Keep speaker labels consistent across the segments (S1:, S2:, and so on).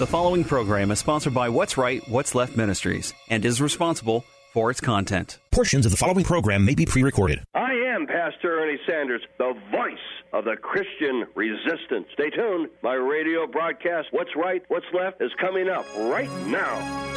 S1: The following program is sponsored by What's Right, What's Left Ministries and is responsible for its content.
S2: Portions of the following program may be pre-recorded.
S3: I am Pastor Ernie Sanders, the voice of the Christian resistance. Stay tuned. My radio broadcast, What's Right, What's Left, is coming up right now.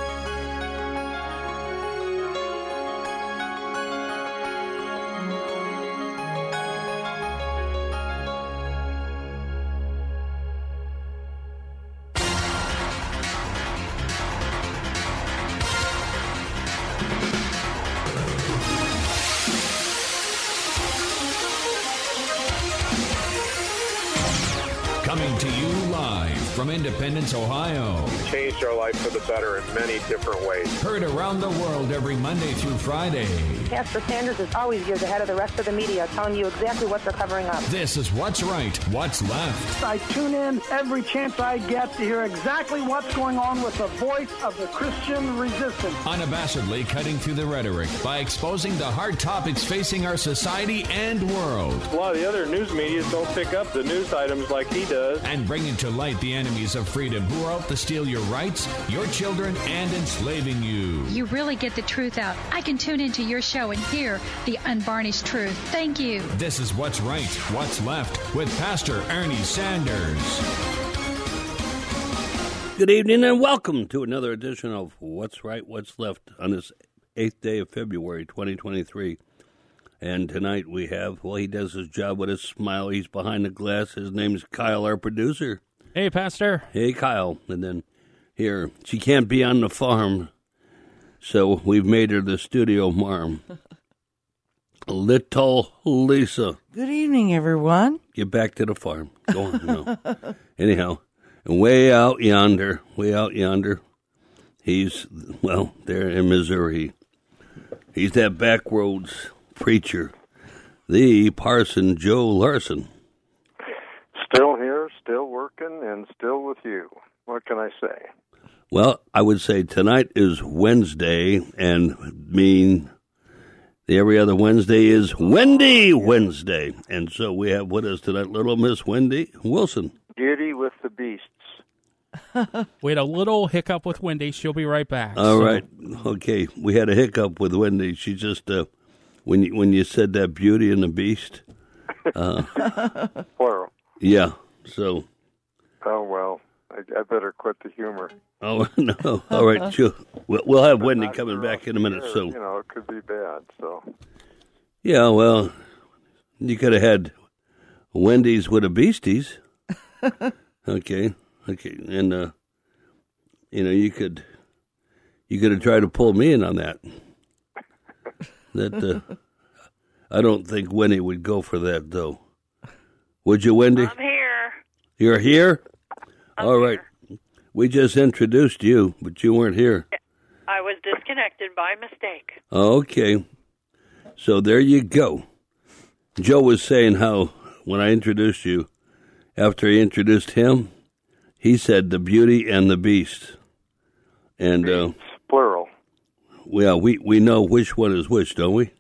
S4: Coming to you live from Independence, Ohio.
S5: Changed our life for the better in many different ways.
S4: Heard around the world every Monday through Friday.
S6: Pastor Sanders is always years ahead of the rest of the media, telling you exactly what they're covering up.
S4: This is What's Right, What's Left.
S7: I tune in every chance I get to hear exactly what's going on with the voice of the Christian resistance.
S4: Unabashedly cutting through the rhetoric by exposing the hard topics facing our society and world.
S5: A lot of the other news media don't pick up the news items like he does.
S4: And bringing to light the enemies of freedom who are out to steal your rights, your children, and enslaving you.
S8: You really get the truth out. I can tune into your show and hear the unvarnished truth. Thank you.
S4: This is What's Right, What's Left with Pastor Ernie Sanders.
S9: Good evening and welcome to another edition of What's Right, What's Left on this 8th day of February 2023. And tonight we have, well, he does his job with a smile. He's behind the glass. His name's Kyle, our producer.
S10: Hey, Pastor.
S9: Hey, Kyle. And then here, she can't be on the farm, so we've made her the studio marm. Little Lisa.
S11: Good evening, everyone.
S9: Get back to the farm. Go on. No. Anyhow, and way out yonder, he's, well, there in Missouri. He's that backroads preacher, the Parson Joe Larson.
S5: Still here, still working, and still with you. What can I say?
S9: Well, I would say tonight is Wednesday, and every other Wednesday is Wendy Wednesday. And so we have with us tonight little Miss Wendy Wilson.
S5: Beauty with the Beasts.
S10: We had a little hiccup with Wendy. She'll be right back.
S9: All right. Okay. We had a hiccup with Wendy. She just, when you said that Beauty and the Beast.
S5: Plural.
S9: Yeah. So.
S5: Oh, well. I better quit the humor.
S9: Oh, no. All right. Sure. We'll have Wendy coming back in a minute. So.
S5: You know, it could be bad, so.
S9: Yeah, well, you could have had Wendy's with the Beasties. Okay. And, you could have tried to pull me in on that. I don't think Wendy would go for that, though. Would you, Wendy?
S12: I'm here.
S9: You're here? All right.
S12: Here.
S9: We just introduced you, but you weren't here.
S12: I was disconnected by mistake.
S9: Okay. So there you go. Joe was saying how when I introduced you, after he introduced him, he said the Beauty and the Beast. And
S5: Beasts, plural.
S9: Well, we know which one is which, don't we?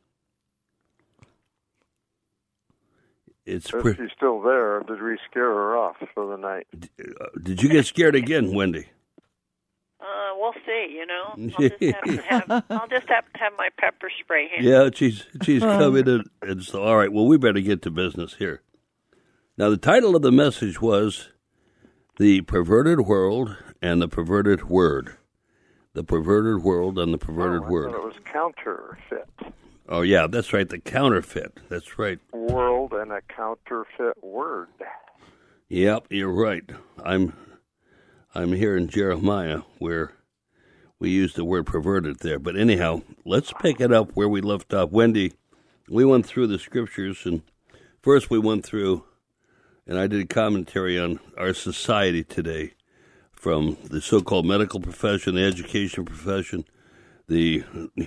S5: If she's still there, did we scare her off for the night?
S9: Did you get scared again, Wendy?
S12: We'll see, I'll just have to have my pepper spray handy.
S9: Yeah, she's coming in. And so, all right, well, we better get to business here. Now, the title of the message was The Perverted World and the Perverted Word. The Perverted World and the Perverted Word.
S5: I thought it was counterfeit.
S9: Oh, yeah, that's right, the counterfeit. That's right.
S5: World and a counterfeit word.
S9: Yep, you're right. I'm here in Jeremiah where we use the word perverted there. But anyhow, let's pick it up where we left off. Wendy, we went through the scriptures, and first we went through, and I did a commentary on our society today, from the so-called medical profession, the education profession, the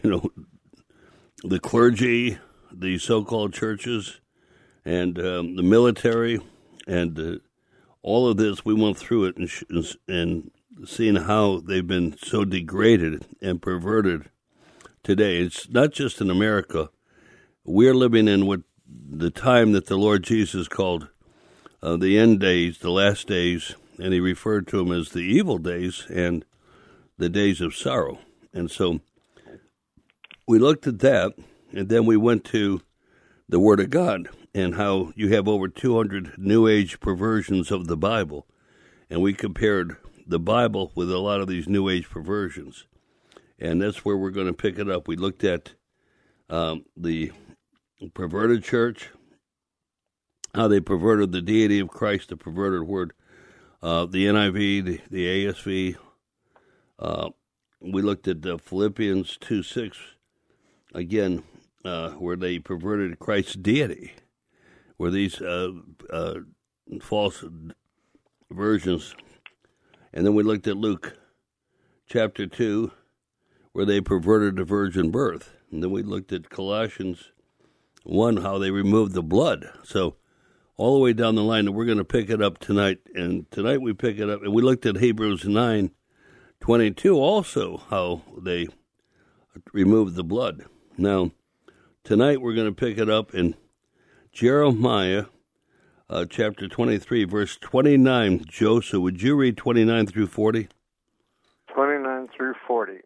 S9: clergy, the so-called churches, and the military, and all of this. We went through it and seeing how they've been so degraded and perverted today. It's not just in America. We're living in what the time that the Lord Jesus called the end days, the last days, and he referred to them as the evil days and the days of sorrow. And so we looked at that, and then we went to the Word of God and how you have over 200 New Age perversions of the Bible. And we compared the Bible with a lot of these New Age perversions. And that's where we're going to pick it up. We looked at the perverted church, how they perverted the deity of Christ, the perverted word, the NIV, the ASV. We looked at Philippians 2:6, again, where they perverted Christ's deity, where these false versions. And then we looked at Luke chapter 2, where they perverted the virgin birth. And then we looked at Colossians 1, how they removed the blood. So all the way down the line, and we're going to pick it up tonight. And tonight we pick it up, and we looked at Hebrews 9:22 also, how they removed the blood. Now, tonight we're going to pick it up in Jeremiah chapter 23, verse 29. Joseph, would you read 29 through 40?
S5: 29 through 40.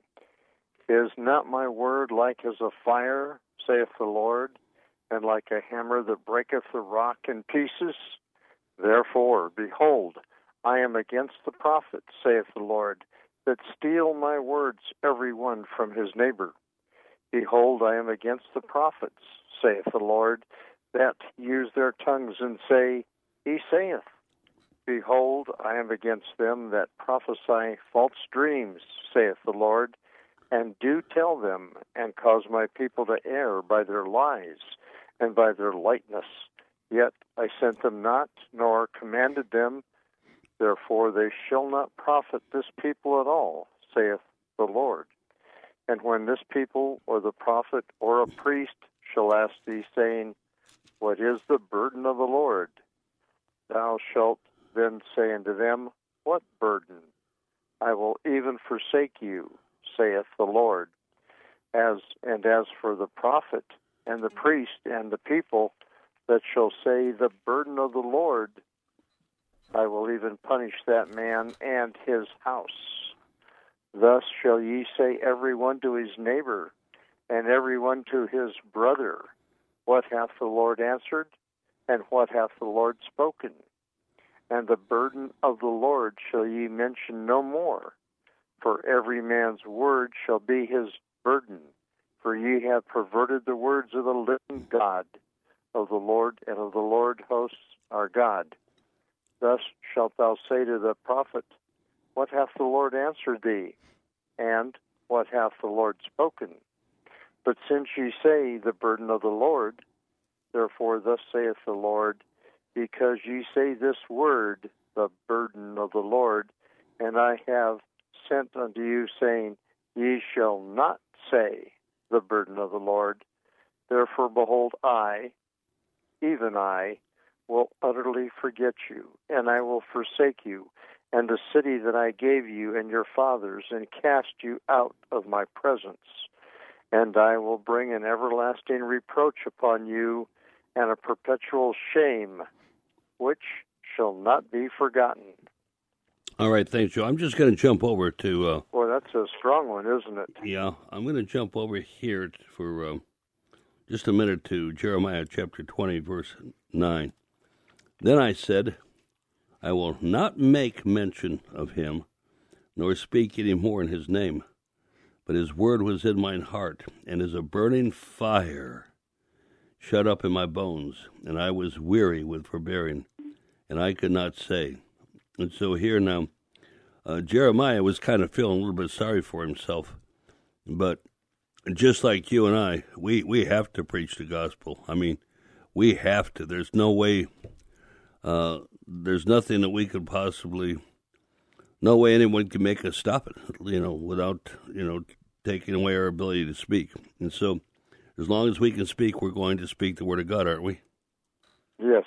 S5: Is not my word like as a fire, saith the Lord, and like a hammer that breaketh the rock in pieces? Therefore, behold, I am against the prophets, saith the Lord, that steal my words every one from his neighbor. Behold, I am against the prophets, saith the Lord, that use their tongues and say, He saith. Behold, I am against them that prophesy false dreams, saith the Lord, and do tell them, and cause my people to err by their lies and by their lightness. Yet I sent them not, nor commanded them. Therefore they shall not profit this people at all, saith the Lord. And when this people, or the prophet, or a priest, shall ask thee, saying, What is the burden of the Lord? Thou shalt then say unto them, What burden? I will even forsake you, saith the Lord. As for the prophet, and the priest, and the people that shall say, The burden of the Lord, I will even punish that man and his house. Thus shall ye say every one to his neighbor, and every one to his brother, What hath the Lord answered, and what hath the Lord spoken? And the burden of the Lord shall ye mention no more, for every man's word shall be his burden. For ye have perverted the words of the living God, of the Lord and of the Lord hosts our God. Thus shalt thou say to the prophet, What hath the Lord answered thee? And what hath the Lord spoken? But since ye say, The burden of the Lord, therefore thus saith the Lord, because ye say this word, The burden of the Lord, and I have sent unto you, saying, Ye shall not say, The burden of the Lord. Therefore, behold, I, even I, will utterly forget you, and I will forsake you, and the city that I gave you and your fathers, and cast you out of my presence. And I will bring an everlasting reproach upon you, and a perpetual shame, which shall not be forgotten.
S9: All right, thanks, Joe. I'm just going to jump over to...
S5: Boy, that's a strong one, isn't it?
S9: Yeah, I'm going to jump over here for just a minute to Jeremiah chapter 20, verse 9. Then I said, I will not make mention of him, nor speak any more in his name. But his word was in mine heart, and as a burning fire shut up in my bones, and I was weary with forbearing, and I could not say. And so here now, Jeremiah was kind of feeling a little bit sorry for himself. But just like you and I, we have to preach the gospel. I mean, we have to. There's no way, there's nothing that we could possibly, no way anyone can make us stop it, without, taking away our ability to speak. And so, as long as we can speak, we're going to speak the word of God, aren't we?
S5: Yes.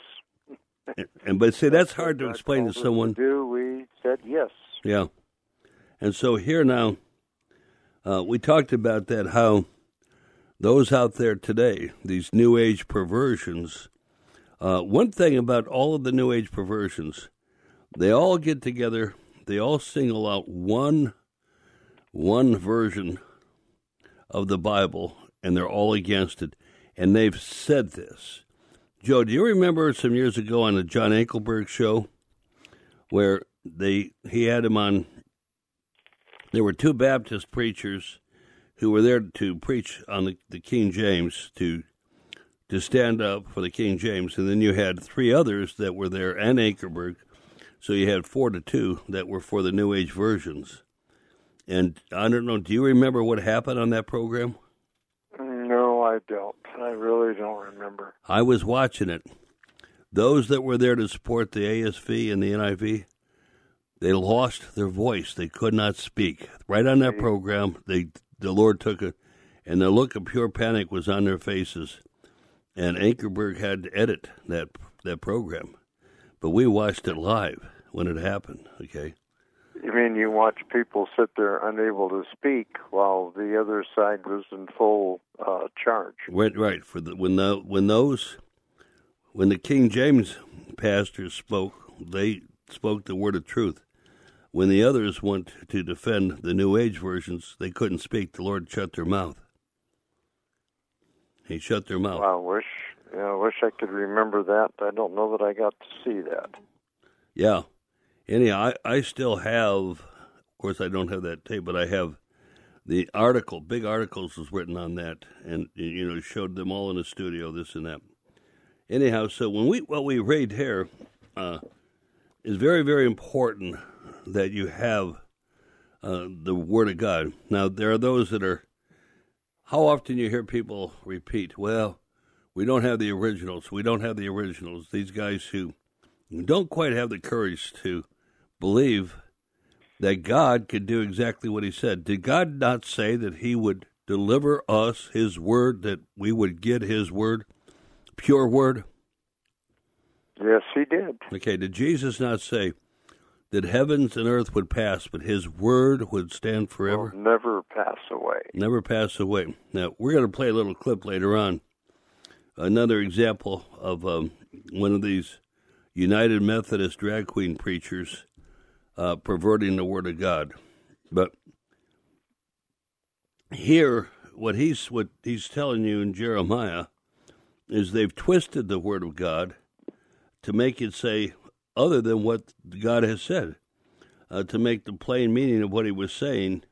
S9: But see, that's hard to explain to someone.
S5: We said yes.
S9: Yeah. And so here now, we talked about that, how those out there today, these New Age perversions, one thing about all of the New Age perversions, They all get together. They all single out one version of the Bible, and they're all against it. And they've said this. Joe, do you remember some years ago on the John Ankelberg show where he had him on? There were two Baptist preachers who were there to preach on the King James, to stand up for the King James, and then you had three others that were there and Ankerberg, so you had 4-2 that were for the New Age versions. And I don't know, do you remember what happened on that program?
S5: No, I don't. I really don't remember.
S9: I was watching it. Those that were there to support the ASV and the NIV, they lost their voice. They could not speak. Right on that program, the Lord took it, and the look of pure panic was on their faces. And Ankerberg had to edit that program. But we watched it live when it happened, okay?
S5: You mean you watch people sit there unable to speak while the other side was in full charge?
S9: Right. When the King James pastors spoke, they spoke the word of truth. When the others went to defend the New Age versions, they couldn't speak. The Lord shut their mouth. He shut their mouth.
S5: I wish I could remember that. I don't know that I got to see that.
S9: Yeah. Anyhow, I still have, of course I don't have that tape, but I have the article, big articles was written on that, and, showed them all in the studio, this and that. Anyhow, so what we read here is very, very important that you have the Word of God. Now, there are those that are, how often you hear people repeat, well, we don't have the originals. We don't have the originals. These guys who don't quite have the courage to believe that God could do exactly what he said. Did God not say that he would deliver us his word, that we would get his word, pure word?
S5: Yes, he did.
S9: Okay, did Jesus not say that heavens and earth would pass, but his word would stand forever?
S5: Will never pass away.
S9: Never pass away. Now, we're going to play a little clip later on. Another example of one of these United Methodist drag queen preachers perverting the Word of God. But here, what he's telling you in Jeremiah is they've twisted the Word of God to make it say other than what God has said, to make the plain meaning of what he was saying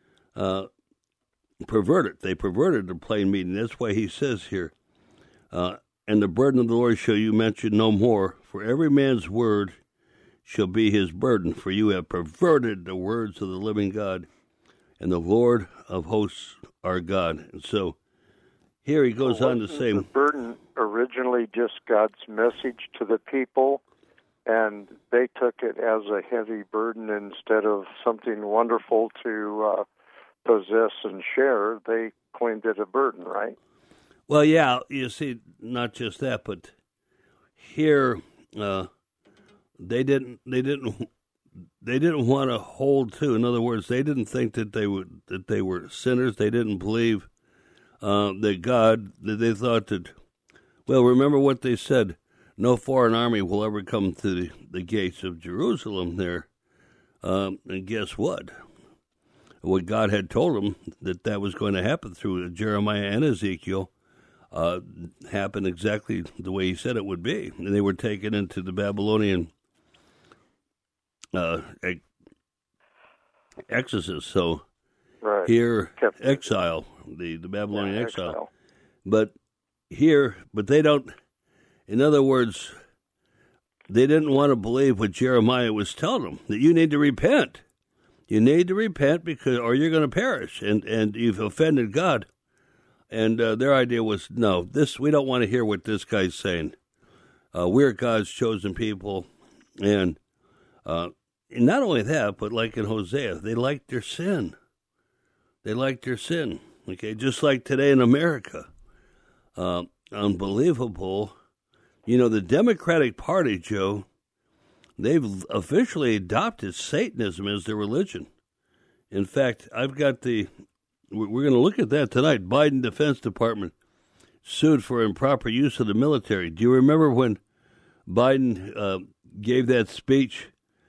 S9: perverted. They perverted the plain meaning. That's why he says here, and the burden of the Lord shall you mention no more, for every man's word shall be his burden, for you have perverted the words of the living God, and the Lord of hosts our God. And so here he goes on to say,
S5: the burden originally just God's message to the people, and they took it as a heavy burden instead of something wonderful to possess and share. They claimed it a burden, right?
S9: Well, yeah, you see, not just that, but here they didn't want to hold to. In other words, they didn't think that they were sinners. They didn't believe that they thought that. Well, remember what they said: no foreign army will ever come to the gates of Jerusalem. There, and guess what? What God had told them that was going to happen through Jeremiah and Ezekiel. Happened exactly the way he said it would be. And they were taken into the Babylonian exorcist. So
S5: right.
S9: Here, exile, the Babylonian exile. But they don't, in other words, they didn't want to believe what Jeremiah was telling them, that you need to repent. You need to repent or you're going to perish, and you've offended God. And their idea was, no, we don't want to hear what this guy's saying. We're God's chosen people. And not only that, but like in Hosea, they liked their sin. Okay, just like today in America. Unbelievable. The Democratic Party, Joe, they've officially adopted Satanism as their religion. In fact, I've got we're going to look at that tonight. Biden Defense Department sued for improper use of the military. Do you remember when Biden gave that speech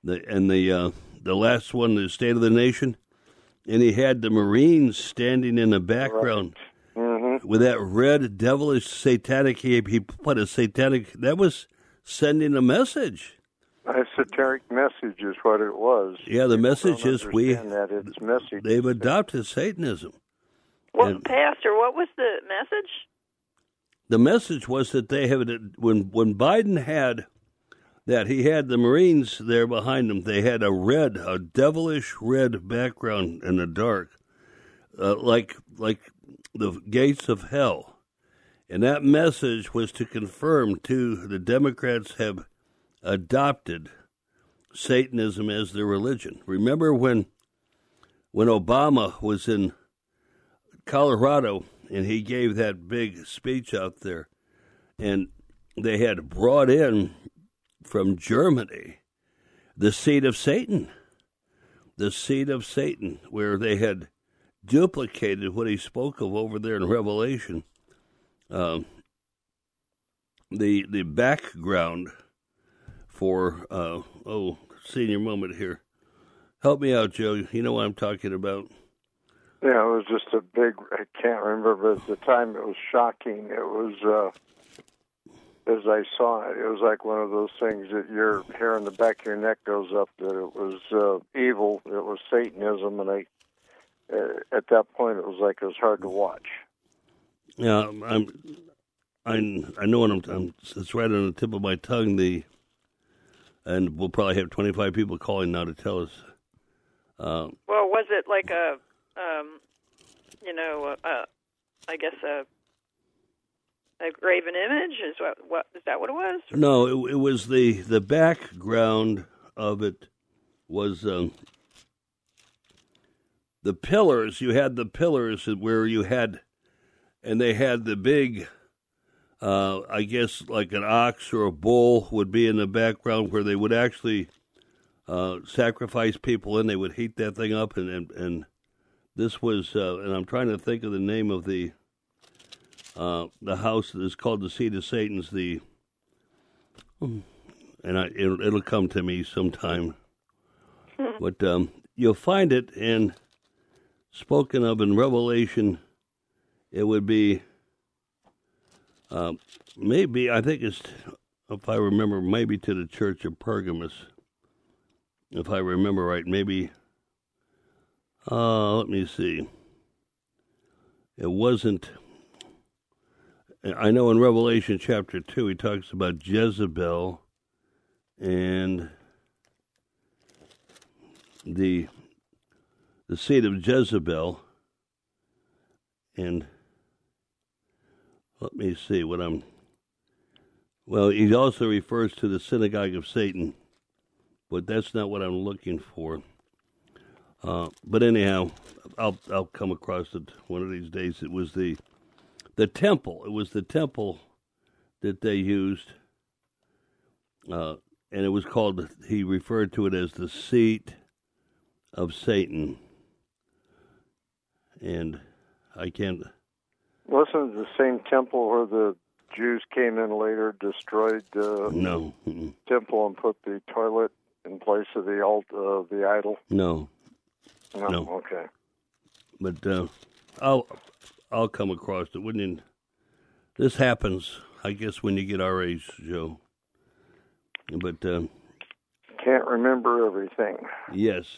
S9: the last one, the State of the Nation, and he had the Marines standing in the background with that red, devilish, satanic. He put a satanic. That was sending a message.
S5: A satanic message is what it was.
S9: Yeah, the message is
S5: that it's message.
S9: They've adopted Satanism.
S12: Well, Pastor, what was the message?
S9: The message was that they have, when Biden had that, he had the Marines there behind him. They had a devilish red background in the dark, like the gates of hell. And that message was to confirm, too, the Democrats have adopted Satanism as their religion. Remember when Obama was in Colorado and he gave that big speech out there, and they had brought in from Germany the seed of Satan, where they had duplicated what he spoke of over there in Revelation. The background for senior moment here. Help me out, Joe. You know what I'm talking about.
S5: Yeah, it was just a big, I can't remember, but at the time it was shocking. It was, as I saw it, it was like one of those things that your hair on the back of your neck goes up, that it was evil, it was Satanism, and at that point it was like it was hard to watch.
S9: Yeah, I know what it's right on the tip of my tongue, and we'll probably have 25 people calling now to tell us.
S12: Well, was it like I guess a graven image? Is that what it was?
S9: No, it was the background of it was the pillars. You had the pillars where you had, and they had the big, I guess like an ox or a bull would be in the background where they would actually sacrifice people, and they would heat that thing up, and this was, and I'm trying to think of the name of the house that is called the Seed of Satan's. It'll come to me sometime, but you'll find it in spoken of in Revelation. It would be maybe, I think it's, if I remember, maybe to the church of Pergamos. If I remember right, maybe. Let me see. It wasn't. I know in Revelation chapter 2 he talks about Jezebel and the seed of Jezebel, and let me see what I'm. Well, he also refers to the synagogue of Satan, but that's not what I'm looking for. But anyhow, I'll come across it one of these days. It was the temple. It was the temple that they used, and it was called. He referred to it as the seat of Satan, and I can't.
S5: Wasn't it the same temple where the Jews came in later, destroyed the temple, and put the toilet in place of the idol?
S9: No.
S5: Okay.
S9: But I'll come across it. Wouldn't this happens? I guess when you get our age, Joe. But
S5: can't remember everything.
S9: Yes,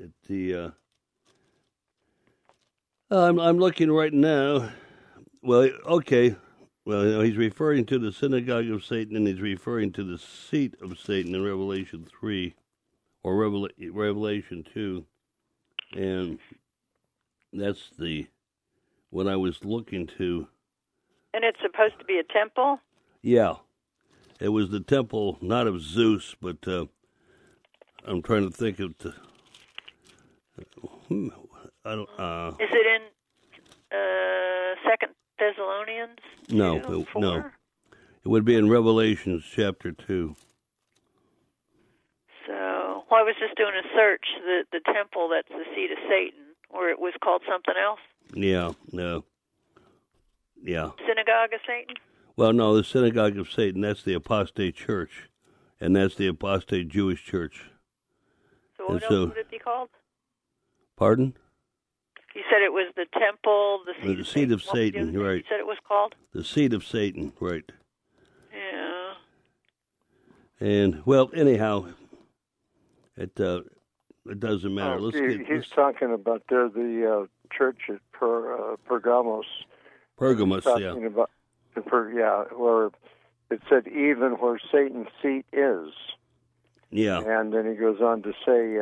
S9: I'm looking right now. Well, okay. Well, he's referring to the synagogue of Satan, and he's referring to the seat of Satan in Revelation 3 or Revelation 2. And that's what I was looking to.
S12: And it's supposed to be a temple?
S9: Yeah. It was the temple, not of Zeus, but I'm trying to think of I don't.
S12: Is it in 2 Thessalonians?
S9: No. It would be in Revelation chapter 2.
S12: So, I was just doing a search. The temple that's the seat of Satan, or it was called something else?
S9: Yeah, no. Yeah.
S12: Synagogue of Satan?
S9: Well, no, the synagogue of Satan, that's the apostate church, and that's the apostate Jewish church.
S12: So what else would it be called?
S9: Pardon?
S12: You said it was the temple, the
S9: seed of Satan, right.
S12: You said it was called?
S9: The seed of Satan, right.
S12: Yeah.
S9: And, well, anyhow, it doesn't matter.
S5: He's talking about the church at Pergamos.
S9: Pergamos, yeah.
S5: About, where it said, even where Satan's seat is.
S9: Yeah.
S5: And then he goes on to say,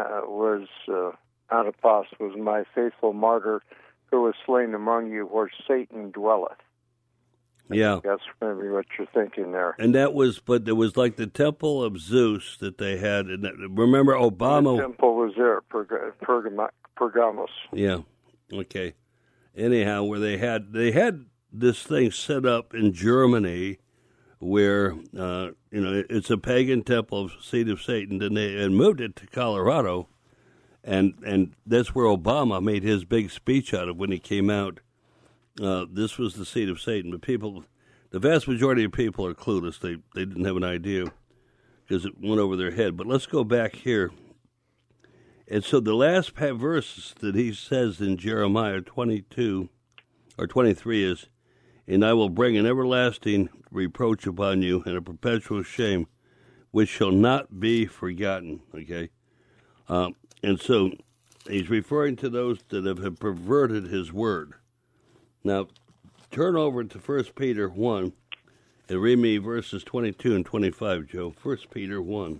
S5: Antipas was my faithful martyr who was slain among you where Satan dwelleth.
S9: Yeah.
S5: That's maybe what you're thinking there.
S9: And that was, but it was like the temple of Zeus that they had. And remember Obama?
S5: The temple was there, Pergamos.
S9: Yeah. Okay. Anyhow, where they had this thing set up in Germany where, it's a pagan temple of seed of Satan, and they moved it to Colorado. And that's where Obama made his big speech out of when he came out. This was the seed of Satan. But the vast majority of people are clueless. They didn't have an idea because it went over their head. But let's go back here. And so the last verse that he says in Jeremiah 22 or 23 is, and I will bring an everlasting reproach upon you and a perpetual shame, which shall not be forgotten. Okay? And so he's referring to those that have perverted his word. Now, turn over to 1 Peter 1 and read me verses 22 and 25, Joe. 1 Peter 1.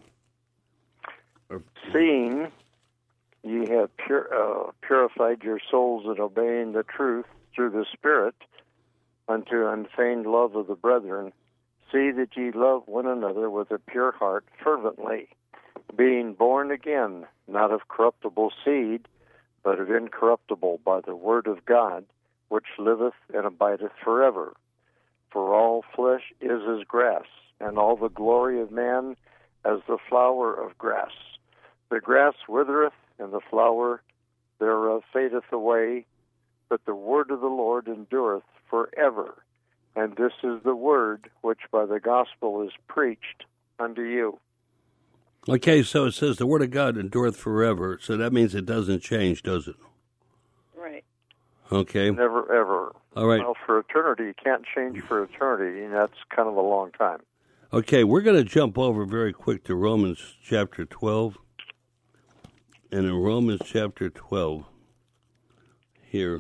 S5: Seeing ye have purified your souls in obeying the truth through the Spirit unto unfeigned love of the brethren, see that ye love one another with a pure heart fervently, being born again, not of corruptible seed, but of incorruptible by the word of God, which liveth and abideth forever. For all flesh is as grass, and all the glory of man as the flower of grass. The grass withereth, and the flower thereof fadeth away, but the word of the Lord endureth forever. And this is the word which by the gospel is preached unto you.
S9: Okay, so it says the word of God endureth forever, so that means it doesn't change, does it?
S12: Right.
S9: Okay.
S5: Never, ever.
S9: All right.
S5: Well, for eternity, you can't change for eternity, and that's kind of a long time.
S9: Okay, we're going to jump over very quick to Romans chapter 12. And in Romans chapter 12, here,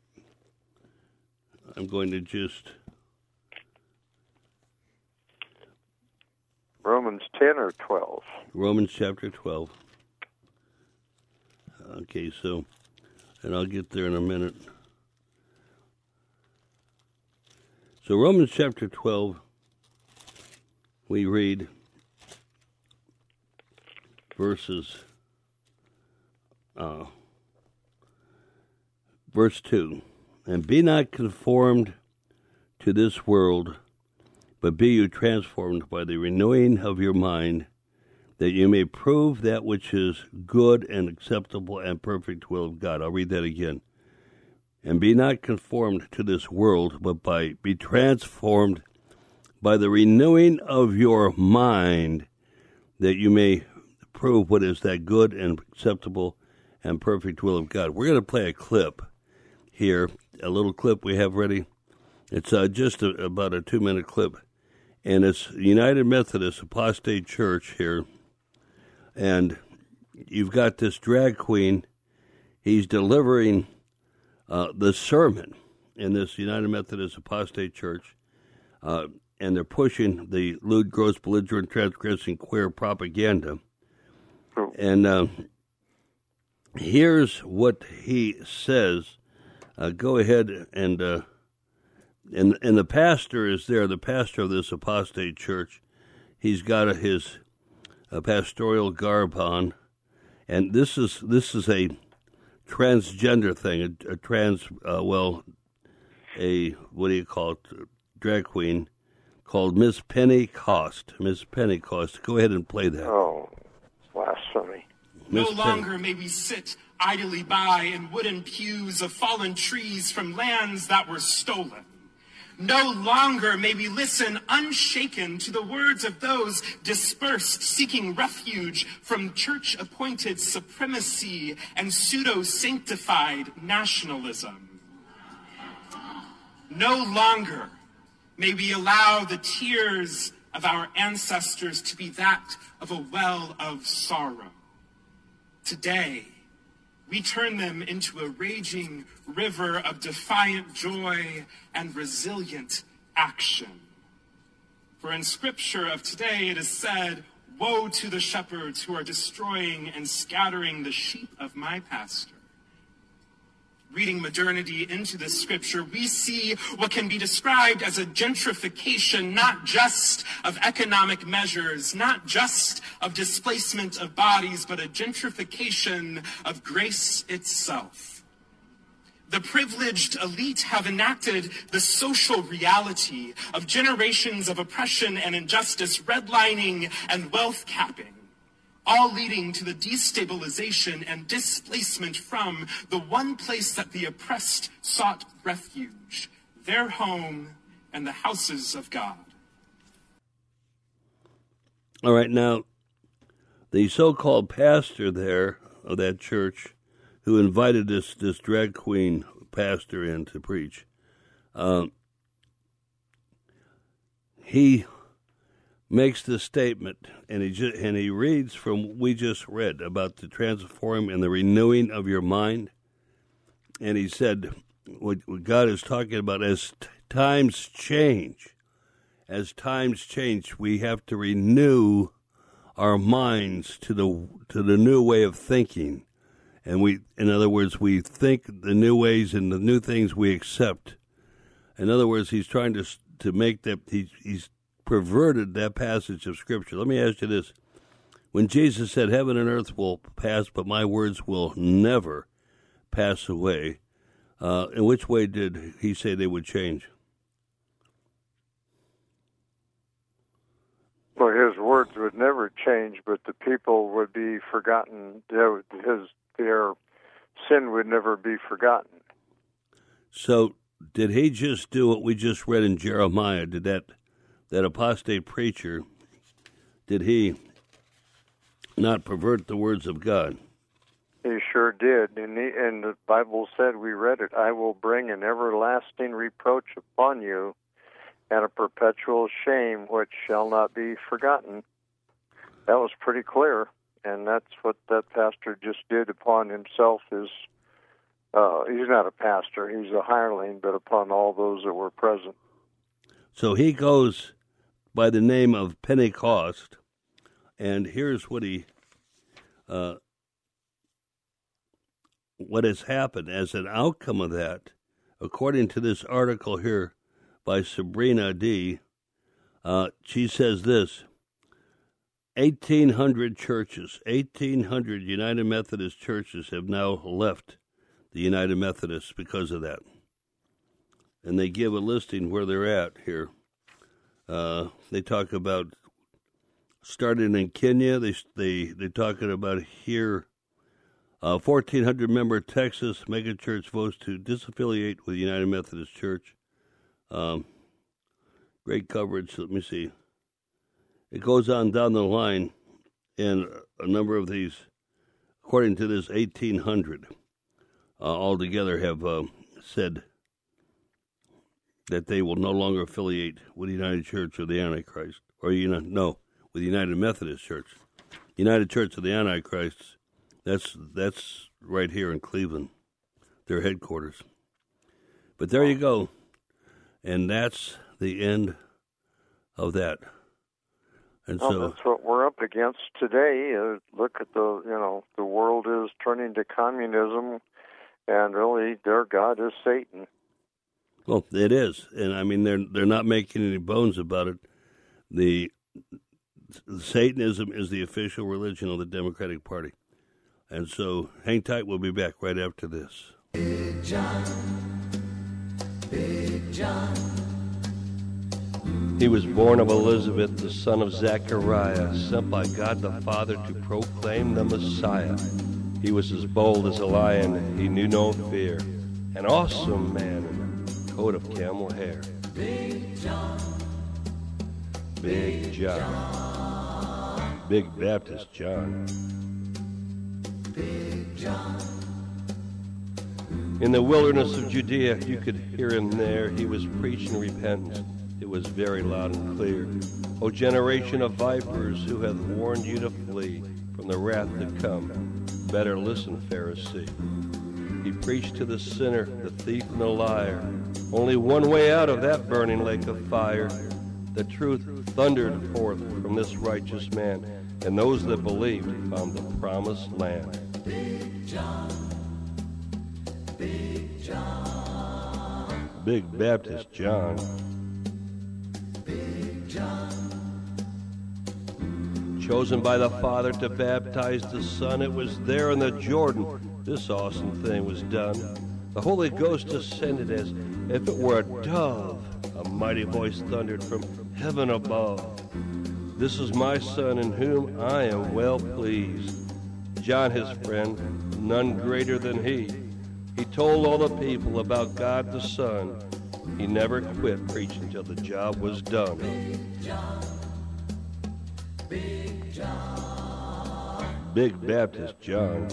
S9: I'm going to just...
S5: Romans 10 or 12?
S9: Romans chapter 12. Okay, so, and I'll get there in a minute. So Romans chapter 12, we read verse 2, and be not conformed to this world, but be you transformed by the renewing of your mind, that you may prove that which is good and acceptable and perfect will of God. I'll read that again. And be not conformed to this world, but be transformed by the renewing of your mind, that you may prove what is that good and acceptable and perfect will of God. We're going to play a clip here, a little clip we have ready. It's just about a 2-minute clip. And it's United Methodist Apostate Church here. And you've got this drag queen. He's delivering the sermon in this United Methodist Apostate Church. And they're pushing the lewd, gross, belligerent, transgressing, queer propaganda. And here's what he says. Go ahead and... And the pastor is there, the pastor of this apostate church. He's got his pastoral garb on, and this is a transgender thing, what do you call it, drag queen called Miss Pentecost. Miss Pentecost. Go ahead and play that.
S5: Oh, blasphemy.
S11: No longer may we sit idly by in wooden pews of fallen trees from lands that were stolen. No longer may we listen unshaken to the words of those dispersed, seeking refuge from church-appointed supremacy and pseudo-sanctified nationalism. No longer may we allow the tears of our ancestors to be that of a well of sorrow. Today, we turn them into a raging river of defiant joy and resilient action. For in Scripture of today it is said, "Woe to the shepherds who are destroying and scattering the sheep of my pasture." Reading modernity into this scripture, we see what can be described as a gentrification, not just of economic measures, not just of displacement of bodies, but a gentrification of grace itself. The privileged elite have enacted the social reality of generations of oppression and injustice, redlining and wealth capping, all leading to the destabilization and displacement from the one place that the oppressed sought refuge, their home and the houses of God.
S9: All right, now, the so-called pastor there of that church who invited this drag queen pastor in to preach, he makes this statement, and he reads from we just read about the transform and the renewing of your mind. And he said, what God is talking about, as times change, we have to renew our minds to the new way of thinking. And in other words, we think the new ways and the new things we accept. In other words, he's trying to make that he's perverted that passage of Scripture. Let me ask you this. When Jesus said, "Heaven and earth will pass, but my words will never pass away," in which way did he say they would change?
S5: Well, his words would never change, but the people would be forgotten. Their sin would never be forgotten.
S9: So did he just do what we just read in Jeremiah? Did that apostate preacher, did he not pervert the words of God?
S5: He sure did. And the Bible said, we read it, "I will bring an everlasting reproach upon you and a perpetual shame which shall not be forgotten." That was pretty clear. And that's what that pastor just did upon himself. He's not a pastor, he's a hireling, but upon all those that were present.
S9: So he goes by the name of Pentecost, and here's what what has happened as an outcome of that. According to this article here by Sabrina D., she says this: 1,800 churches, 1,800 United Methodist churches have now left the United Methodists because of that. And they give a listing where they're at here. They talk about starting in Kenya. They're talking about here. 1,400 member Texas megachurch votes to disaffiliate with United Methodist Church. Great coverage. Let me see. It goes on down the line, and a number of these, according to this 1,800, altogether have said that they will no longer affiliate with the United Church of the Antichrist, or with the United Methodist Church. United Church of the Antichrist, that's right here in Cleveland, their headquarters. But there you go, and that's the end of that. And so
S5: that's what we're up against today. Look at the world is turning to communism, and really their god is Satan.
S9: Well, it is, and I mean they're not making any bones about it. The Satanism is the official religion of the Democratic Party, and so hang tight. We'll be back right after this.
S13: Big John, Big John.
S14: He was born of Elizabeth, the son of Zechariah, sent by God the Father to proclaim the Messiah. He was as bold as a lion, he knew no fear, an awesome man in a coat of camel hair. Big John. Big John. Big Baptist John. Big John. In the wilderness of Judea, you could hear him there. He was preaching repentance. It was very loud and clear. O generation of vipers, who hath warned you to flee from the wrath to come, better listen, Pharisee. He preached to the sinner, the thief, and the liar. Only one way out of that burning lake of fire. The truth thundered forth from this righteous man, and those that believed found the promised land. Big John, Big John, Big Baptist John, Big John. Chosen by the Father to baptize the Son, it was there in the Jordan this awesome thing was done. The Holy Ghost descended as if it were a dove. A mighty voice thundered from heaven above. This is my Son in whom I am well pleased. John, his friend, none greater than he. He told all the people about God the Son. He never quit preaching till the job was done. Big John, Big John, Big Baptist John,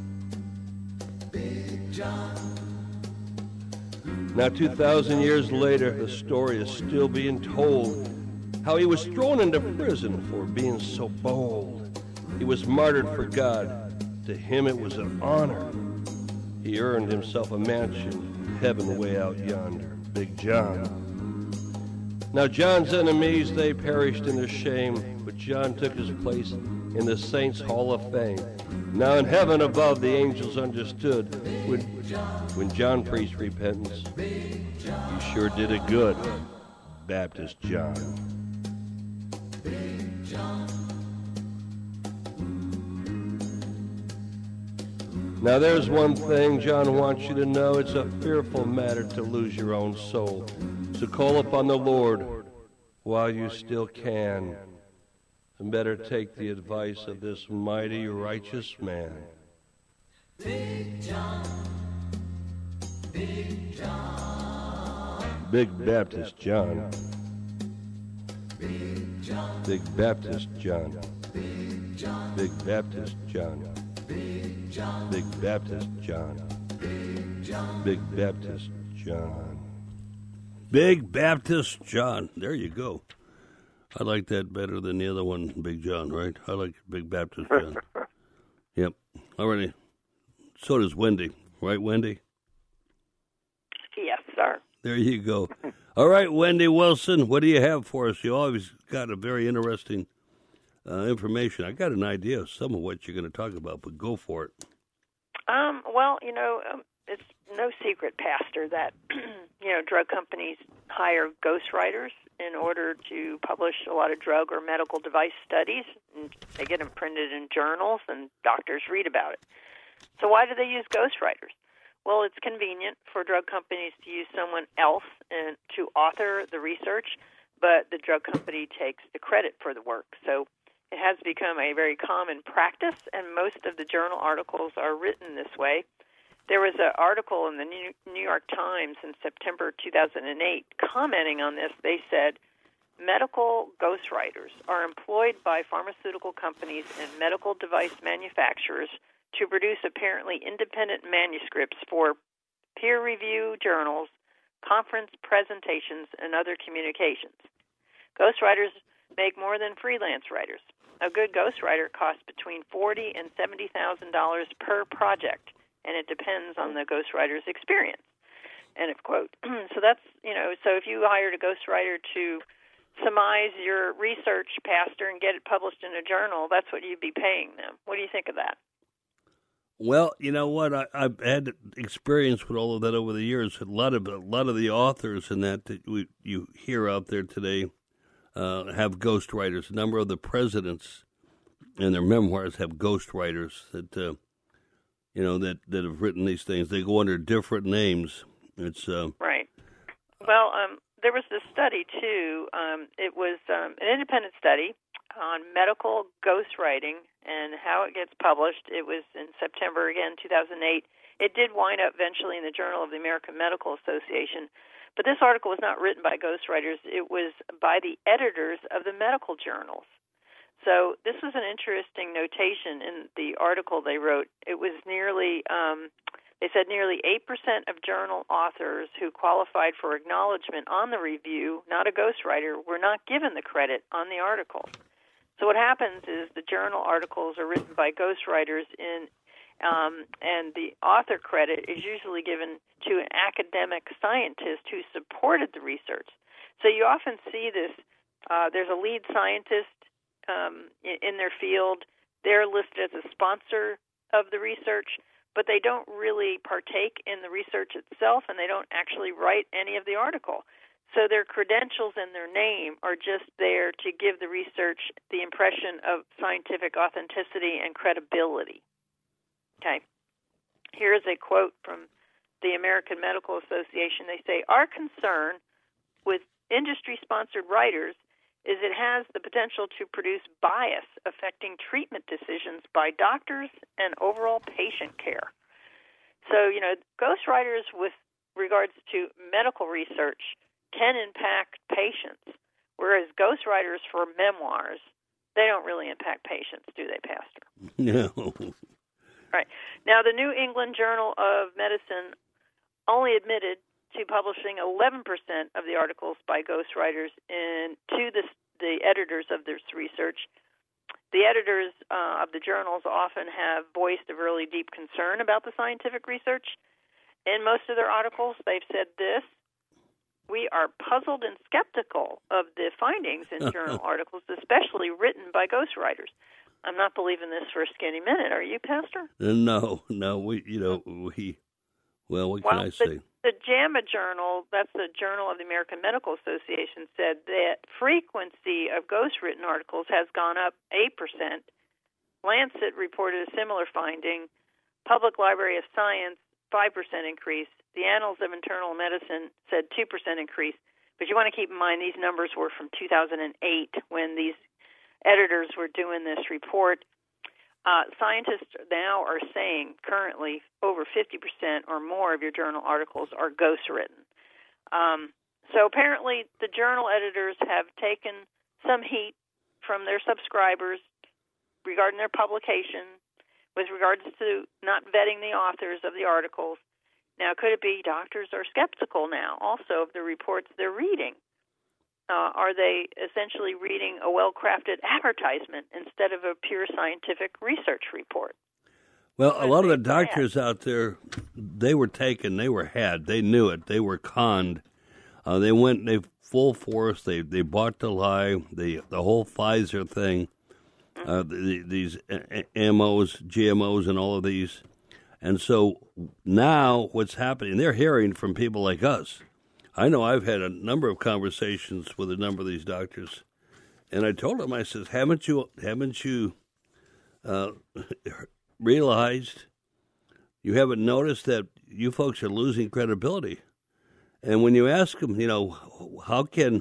S14: Big John. Now 2,000 years later, the story is still being told. How he was thrown into prison for being so bold. He was martyred for God. To him it was an honor. He earned himself a mansion in heaven way out yonder. Big John. Now John's enemies, they perished in their shame, but John took his place in the Saints' Hall of Fame. Now in heaven above, the angels understood when John preached repentance. You sure did it good, Baptist John. Big John. Now there's one thing John wants you to know. It's a fearful matter to lose your own soul. So call upon the Lord while you still can. And better take the advice of this mighty righteous man. Big John, Big John, Big Baptist John, Big John, Big Baptist John, Big John, Big Baptist John, Big John, Big Baptist John, Big John, Big Baptist John,
S9: Big Baptist John. There you go. I like that better than the other one, Big John, right? I like Big Baptist John. Yep. Alrighty. So does Wendy. Right, Wendy?
S12: Yes, sir.
S9: There you go. All right, Wendy Wilson, what do you have for us? You always got a very interesting information. I got an idea of some of what you're going to talk about, but go for it.
S12: Well, it's no secret, Pastor, that, drug companies hire ghostwriters in order to publish a lot of drug or medical device studies. And they get them printed in journals, and doctors read about it. So why do they use ghostwriters? Well, it's convenient for drug companies to use someone else and to author the research, but the drug company takes the credit for the work. So it has become a very common practice, and most of the journal articles are written this way. There was an article in the New York Times in September 2008 commenting on this. They said, medical ghostwriters are employed by pharmaceutical companies and medical device manufacturers to produce apparently independent manuscripts for peer review journals, conference presentations, and other communications. Ghostwriters make more than freelance writers. A good ghostwriter costs between $40,000 and $70,000 per project, and it depends on the ghostwriter's experience. End of quote. So that's, so if you hired a ghostwriter to surmise your research, Pastor, and get it published in a journal, that's what you'd be paying them. What do you think of that?
S9: Well, you know what? I've had experience with all of that over the years. A lot of the authors and that you hear out there today have ghostwriters. A number of the presidents in their memoirs have ghostwriters that that have written these things. They go under different names. It's
S12: right. Well, there was this study too. It was an independent study on medical ghostwriting and how it gets published. It was in September, again, 2008. It did wind up eventually in the Journal of the American Medical Association, But this article was not written by ghostwriters. It was by the editors of the medical journals. So this was an interesting notation in the article they wrote. It was nearly, they said nearly 8% of journal authors who qualified for acknowledgement on the review, not a ghostwriter, were not given the credit on the article. So what happens is the journal articles are written by ghostwriters and the author credit is usually given to an academic scientist who supported the research. So you often see this, there's a lead scientist in their field. They're listed as a sponsor of the research, but they don't really partake in the research itself, and they don't actually write any of the article. So their credentials and their name are just there to give the research the impression of scientific authenticity and credibility. Okay. Here's a quote from the American Medical Association. They say, "Our concern with industry-sponsored writers is it has the potential to produce bias affecting treatment decisions by doctors and overall patient care." So, ghostwriters with regards to medical research can impact patients, whereas ghostwriters for memoirs, they don't really impact patients, do they, Pastor?
S9: No.
S12: Right. Now, the New England Journal of Medicine only admitted to publishing 11% of the articles by ghostwriters to the editors of this research. The editors of the journals often have voiced a really deep concern about the scientific research. In most of their articles, they've said this: "We are puzzled and skeptical of the findings in journal articles, especially written by ghostwriters." I'm not believing this for a skinny minute. Are you, Pastor?
S9: No. What can I say?
S12: The JAMA Journal, that's the Journal of the American Medical Association, said that frequency of ghostwritten articles has gone up 8%. Lancet reported a similar finding. Public Library of Science, 5% increase. The Annals of Internal Medicine said 2% increase. But you want to keep in mind these numbers were from 2008 when these editors were doing this report. Scientists now are saying currently over 50% or more of your journal articles are ghostwritten. So apparently the journal editors have taken some heat from their subscribers regarding their publication with regards to not vetting the authors of the articles. Now, could it be doctors are skeptical now also of the reports they're reading? Are they essentially reading a well-crafted advertisement instead of a pure scientific research report?
S9: Well, a lot of the doctors out there, they were taken, they were had, they knew it, they were conned. They went, they full force, they bought the lie, the whole Pfizer thing, these GMOs, and all of these. And so now what's happening, they're hearing from people like us. I know I've had a number of conversations with a number of these doctors, and I told them, I said, haven't you realized, you haven't noticed that you folks are losing credibility? And when you ask them, how can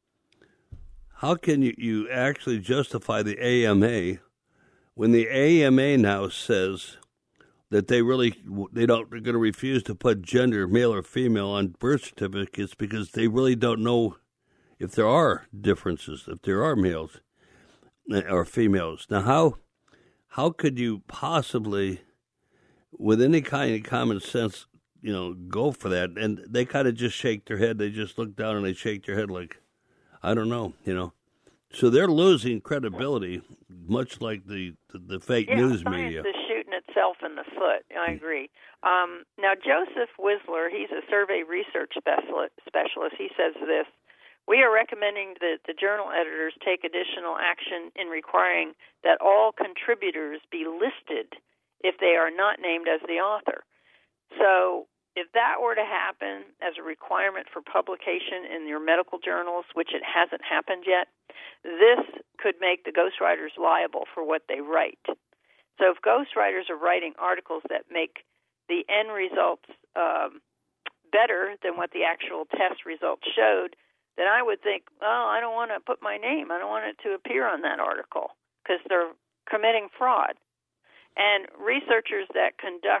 S9: you actually justify the AMA when the AMA now says that they're going to refuse to put gender, male or female, on birth certificates because they really don't know if there are differences, if there are males or females. Now, how could you possibly, with any kind of common sense, go for that? And they kind of just shake their head. They just look down and they shake their head like, I don't know, So they're losing credibility, much like the fake news media.
S12: Science is shooting itself in the foot. I agree. Now, Joseph Whistler, he's a survey research specialist. He says this: "We are recommending that the journal editors take additional action in requiring that all contributors be listed if they are not named as the author." So if that were to happen as a requirement for publication in your medical journals, which it hasn't happened yet, this could make the ghostwriters liable for what they write. So if ghostwriters are writing articles that make the end results better than what the actual test results showed, then I would think, I don't want to put my name. I don't want it to appear on that article because they're committing fraud. And researchers that conduct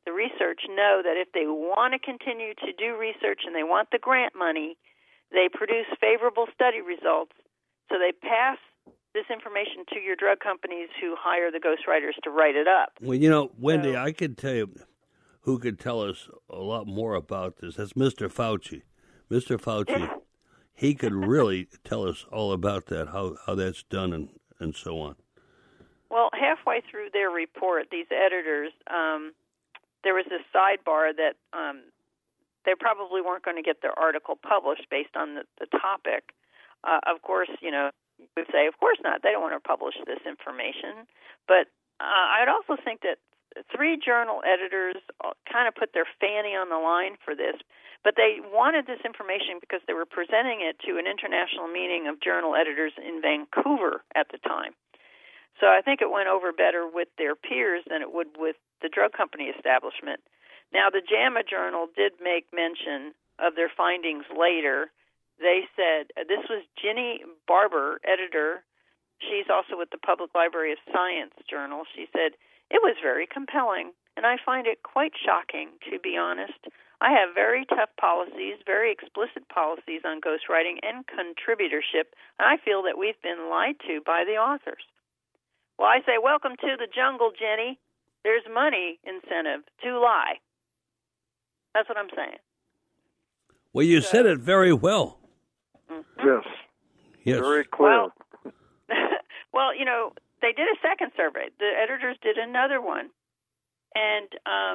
S12: the research know that if they want to continue to do research and they want the grant money, they produce favorable study results, so they pass this information to your drug companies who hire the ghostwriters to write it up.
S9: Well, Wendy, I could tell you who could tell us a lot more about this. That's Mr. Fauci. Mr. Fauci, he could really tell us all about that, how that's done and so on.
S12: Well, halfway through their report, these editors, there was this sidebar that they probably weren't going to get their article published based on the topic. Of course, you would say, of course not. They don't want to publish this information. But I'd also think that 3 journal editors kind of put their fanny on the line for this, but they wanted this information because they were presenting it to an international meeting of journal editors in Vancouver at the time. So I think it went over better with their peers than it would with the drug company establishment. Now, the JAMA Journal did make mention of their findings later. They said, this was Ginny Barber, editor. She's also with the Public Library of Science Journal. She said, it was very compelling, and I find it quite shocking, to be honest. I have very tough policies, very explicit policies on ghostwriting and contributorship, and I feel that we've been lied to by the authors. Well, I say, welcome to the jungle, Jenny. There's money incentive to lie. That's what I'm saying.
S9: Well, you said it very well.
S5: Yes. Very clear.
S12: Well, they did a second survey. The editors did another one. And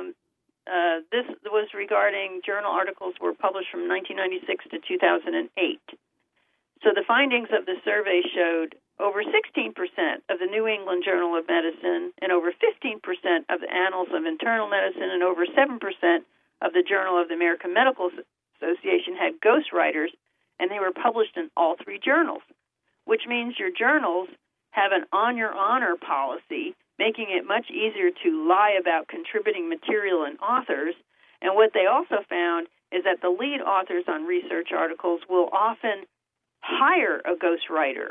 S12: this was regarding journal articles were published from 1996 to 2008. So the findings of the survey showed over 16% of the New England Journal of Medicine and over 15% of the Annals of Internal Medicine and over 7% of the Journal of the American Medical Association had ghostwriters, and they were published in all 3 journals, which means your journals have an on-your-honor policy, making it much easier to lie about contributing material and authors. And what they also found is that the lead authors on research articles will often hire a ghostwriter,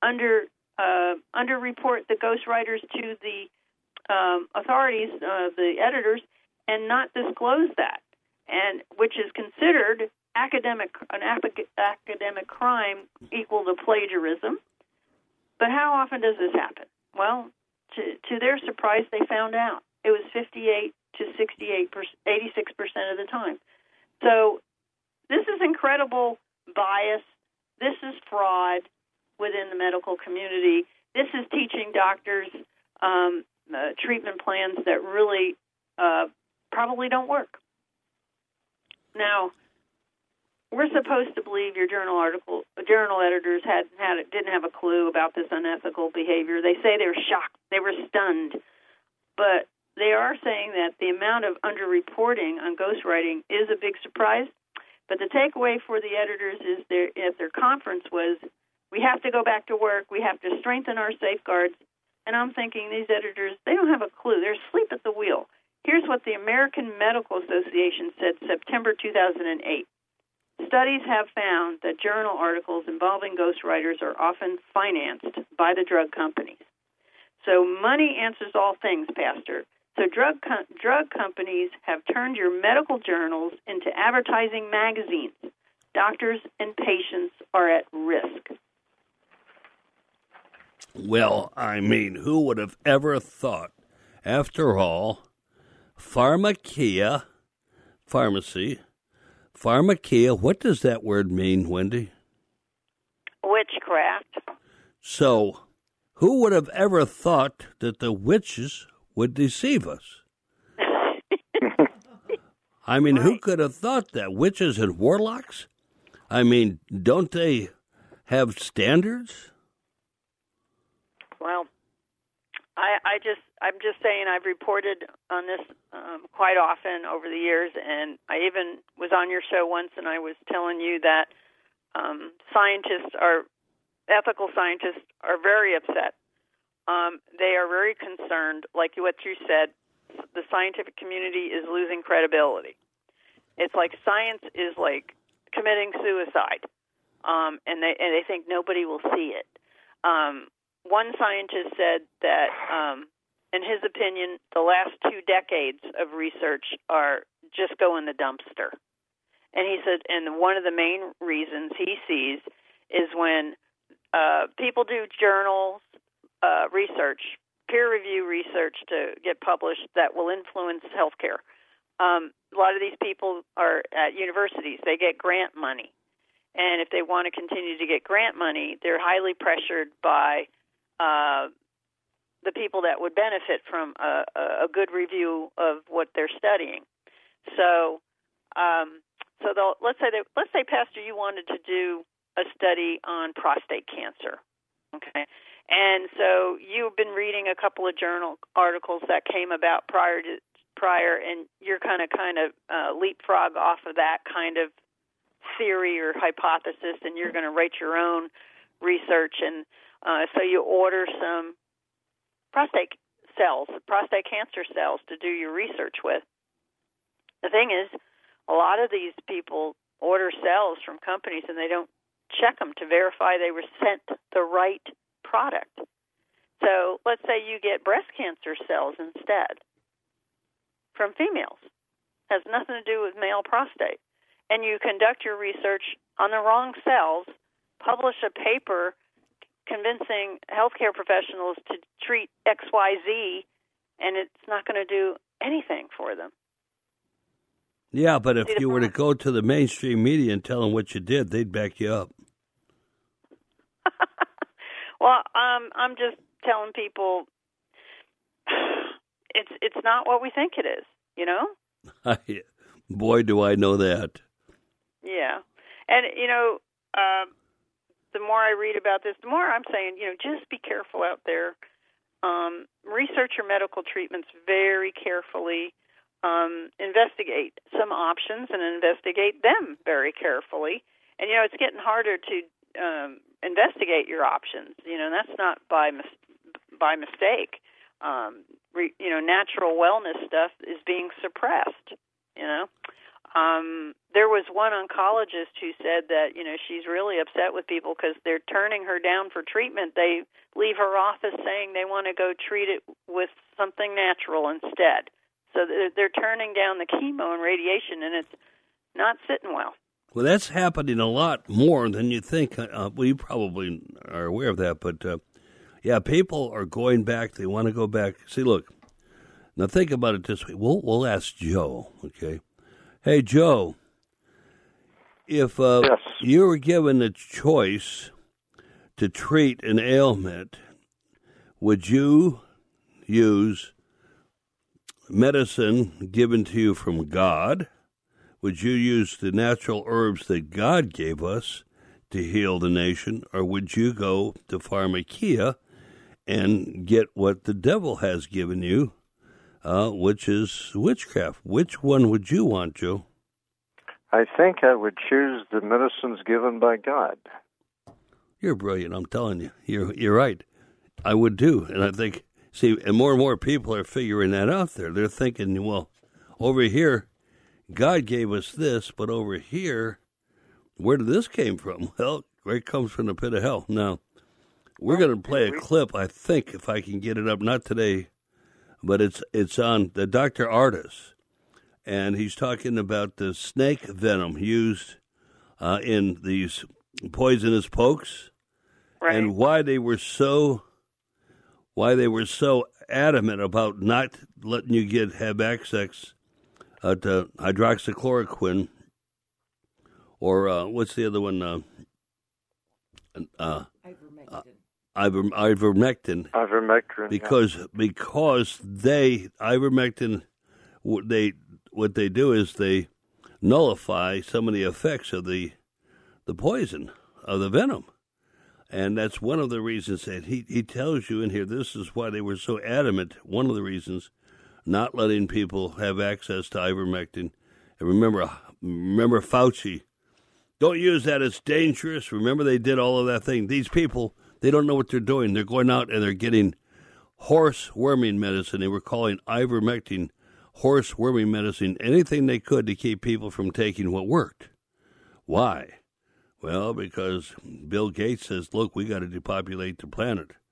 S12: underreport the ghostwriters to the authorities, the editors, and not disclose that, and which is considered an academic crime equal to plagiarism. But how often does this happen? Well, to their surprise, they found out it was 58 to 86% of the time. So this is incredible bias. This is fraud within the medical community. This is teaching doctors treatment plans that really probably don't work. Now, we're supposed to believe your journal editors didn't have a clue about this unethical behavior. They say they were shocked, they were stunned, but they are saying that the amount of underreporting on ghostwriting is a big surprise. But the takeaway for the editors is at their conference was, we have to go back to work, we have to strengthen our safeguards. And I'm thinking these editors, they don't have a clue. They're asleep at the wheel. Here's what the American Medical Association said September 2008. Studies have found that journal articles involving ghostwriters are often financed by the drug companies. So money answers all things, Pastor. So drug companies have turned your medical journals into advertising magazines. Doctors and patients are at risk.
S9: Well, I mean, who would have ever thought? After all, pharmacia, what does that word mean, Wendy?
S12: Witchcraft.
S9: So, who would have ever thought that the witches would deceive us? I mean, Who could have thought that? Witches and warlocks? I mean, don't they have standards?
S12: Well, I'm just saying I've reported on this quite often over the years, and I even was on your show once, and I was telling you that ethical scientists are very upset. They are very concerned, like what you said. The scientific community is losing credibility. It's like science is like committing suicide, and they think nobody will see it. One scientist said that in his opinion, the last 2 decades of research are just go in the dumpster. And he said, and one of the main reasons he sees is when people do journals, research, peer review research to get published that will influence healthcare. A lot of these people are at universities. They get grant money. And if they want to continue to get grant money, they're highly pressured by the people that would benefit from a good review of what they're studying. So, let's say, Pastor, you wanted to do a study on prostate cancer, okay? And so you've been reading a couple of journal articles that came about prior, and you're kind of leapfrog off of that kind of theory or hypothesis, and you're going to write your own research, and so you order some prostate cancer cells to do your research with. The thing is, a lot of these people order cells from companies and they don't check them to verify they were sent the right product. So let's say you get breast cancer cells instead from females. Has nothing to do with male prostate. And you conduct your research on the wrong cells, publish a paper convincing healthcare professionals to treat XYZ, and it's not going to do anything for them.
S9: Yeah, but if you were to go to the mainstream media and tell them what you did, they'd back you up.
S12: Well, I'm just telling people it's not what we think it is, you know?
S9: Boy, do I know that.
S12: Yeah. And, the more I read about this, the more I'm saying, just be careful out there. Research your medical treatments very carefully. Investigate some options and investigate them very carefully. And, it's getting harder to investigate your options. That's not by mistake. Natural wellness stuff is being suppressed, There was one oncologist who said that, she's really upset with people because they're turning her down for treatment. They leave her office saying they want to go treat it with something natural instead. So they're turning down the chemo and radiation, and it's not sitting well.
S9: Well, that's happening a lot more than you think. You probably are aware of that, but people are going back. They want to go back. See, look, now think about it this way. We'll ask Joe, okay? Hey, Joe, if
S5: yes.
S9: you were given a choice to treat an ailment, would you use medicine given to you from God? Would you use the natural herbs that God gave us to heal the nation? Or would you go to pharmakia and get what the devil has given you, which is witchcraft? Which one would you want, Joe?
S5: I think I would choose the medicines given by God.
S9: You're brilliant, I'm telling you. You're right. I would too. And I think, and more people are figuring that out there. They're thinking, well, over here, God gave us this, but over here, where did this came from? Well, it comes from the pit of hell. Now, we're going to play a clip, I think, if I can get it up, not today, but it's on the Dr. Ardis, and he's talking about the snake venom used in these poisonous pokes, right, and why they were so adamant about not letting you have access to hydroxychloroquine, or what's the other one? Ivermectin.
S5: Ivermectin.
S9: Because ivermectin, what they do is they nullify some of the effects of the poison of the venom, and that's one of the reasons that he tells you in here. This is why they were so adamant. One of the reasons. Not letting people have access to ivermectin. And remember Fauci. Don't use that. It's dangerous. Remember they did all of that thing. These people, they don't know what they're doing. They're going out and they're getting horse worming medicine. They were calling ivermectin horse worming medicine. Anything they could to keep people from taking what worked. Why? Well, because Bill Gates says, look, we got to depopulate the planet.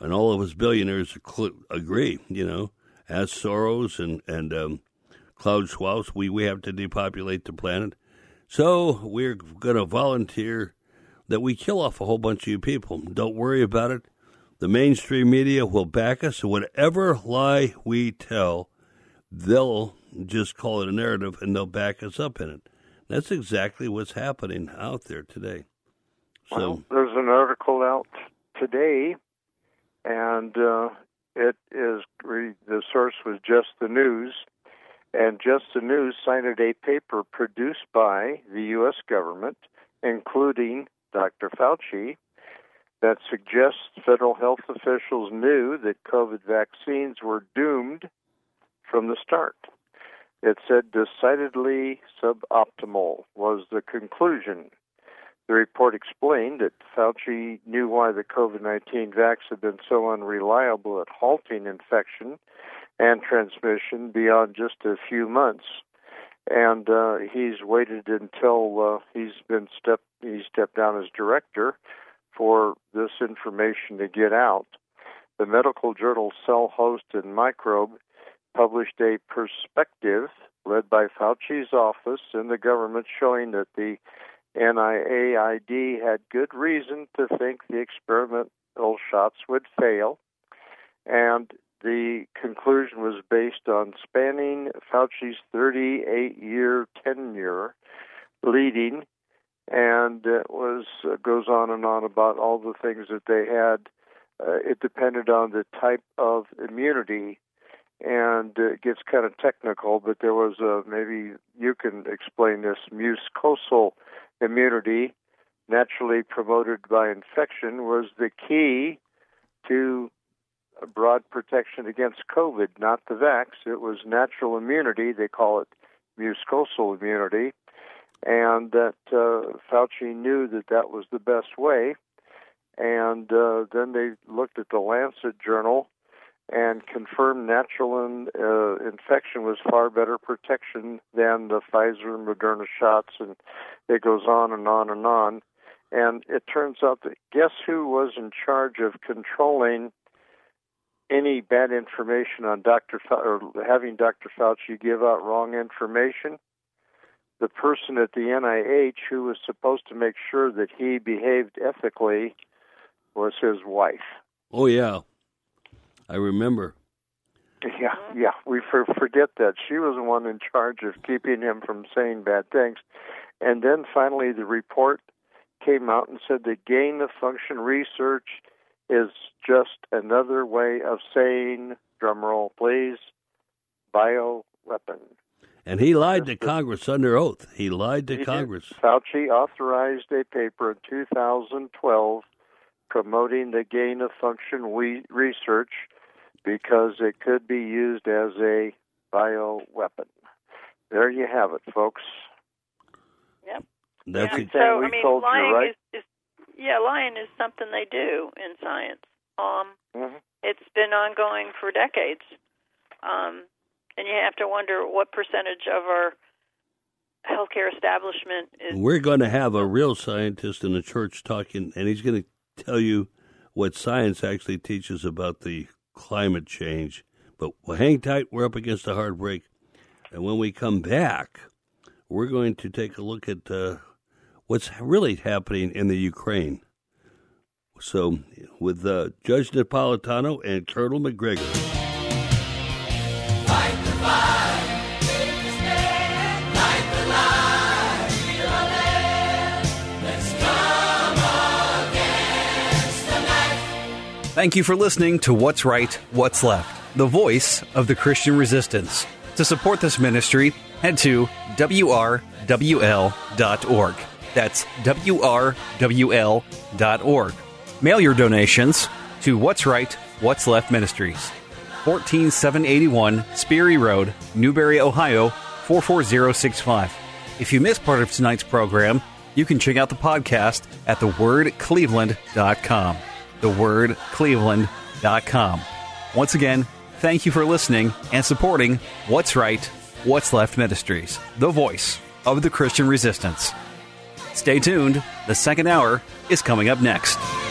S9: and all of us billionaires agree, as Soros and Klaus Schwab, we have to depopulate the planet. So we're going to volunteer that we kill off a whole bunch of you people. Don't worry about it. The mainstream media will back us. Whatever lie we tell, they'll just call it a narrative, and they'll back us up in it. That's exactly what's happening out there today.
S5: Well, there's an article out today, and it is the source was Just the News, and Just the News cited a paper produced by the U.S. government, including Dr. Fauci, that suggests federal health officials knew that COVID vaccines were doomed from the start. It said decidedly suboptimal was the conclusion. The report explained that Fauci knew why the COVID-19 vax had been so unreliable at halting infection and transmission beyond just a few months. And he's waited until he stepped down as director for this information to get out. The medical journal Cell Host and Microbe published a perspective led by Fauci's office and the government showing that the NIAID had good reason to think the experimental shots would fail, and the conclusion was based on spanning Fauci's 38-year tenure leading, and it goes on and on about all the things that they had. It depended on the type of immunity, and it gets kind of technical, but there was maybe you can explain this, mucosal immunity, naturally promoted by infection, was the key to a broad protection against COVID, not the vax. It was natural immunity. They call it mucosal immunity. And that Fauci knew that was the best way. And then they looked at the Lancet journal and confirmed natural infection was far better protection than the Pfizer and Moderna shots, and it goes on and on and on. And it turns out that guess who was in charge of controlling any bad information on or having Dr. Fauci give out wrong information? The person at the NIH who was supposed to make sure that he behaved ethically was his wife.
S9: Oh, yeah. I remember.
S5: Yeah, we forget that. She was the one in charge of keeping him from saying bad things. And then finally the report came out and said that gain-of-function research is just another way of saying, drumroll please, bioweapon.
S9: And he lied to Congress under oath. He lied to Congress.
S5: Fauci authorized a paper in 2012 promoting the gain-of-function research because it could be used as a bioweapon. There you have it, folks.
S12: Yep.
S9: That's
S12: so, I mean, lying lying is something they do in science. It's been ongoing for decades. And you have to wonder what percentage of our healthcare establishment is...
S9: We're going to have a real scientist in the church talking, and he's going to tell you what science actually teaches about the climate change. But hang tight, we're up against a hard break. And when we come back, we're going to take a look at what's really happening in the Ukraine. So, with Judge Napolitano and Colonel McGregor.
S13: Fight the fight, take the stand, light the light, feel the land. Let's come against the night.
S1: Thank you for listening to What's Right, What's Left, the voice of the Christian resistance. To support this ministry, head to WRWL.org. That's WRWL.org. Mail your donations to What's Right, What's Left Ministries, 14781 Sperry Road, Newberry, Ohio, 44065. If you missed part of tonight's program, you can check out the podcast at thewordcleveland.com. Thewordcleveland.com. Once again, thank you for listening and supporting What's Right, What's Left Ministries, the voice of the Christian resistance. Stay tuned. The second hour is coming up next.